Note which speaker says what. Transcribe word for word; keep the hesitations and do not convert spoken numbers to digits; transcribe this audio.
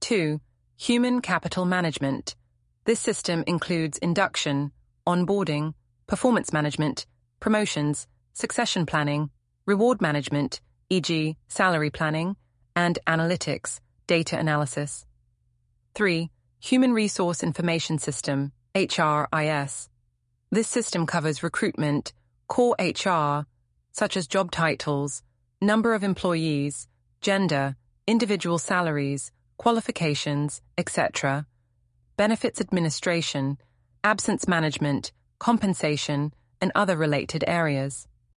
Speaker 1: Two, human capital management. This system includes induction, onboarding, performance management, promotions, succession planning, reward management, for example, salary planning, and analytics, data analysis. Three, human resource information system, H R I S. This system covers recruitment, core H R, such as job titles, number of employees, gender, individual salaries, qualifications, et cetera, benefits administration, absence management, compensation, and other related areas.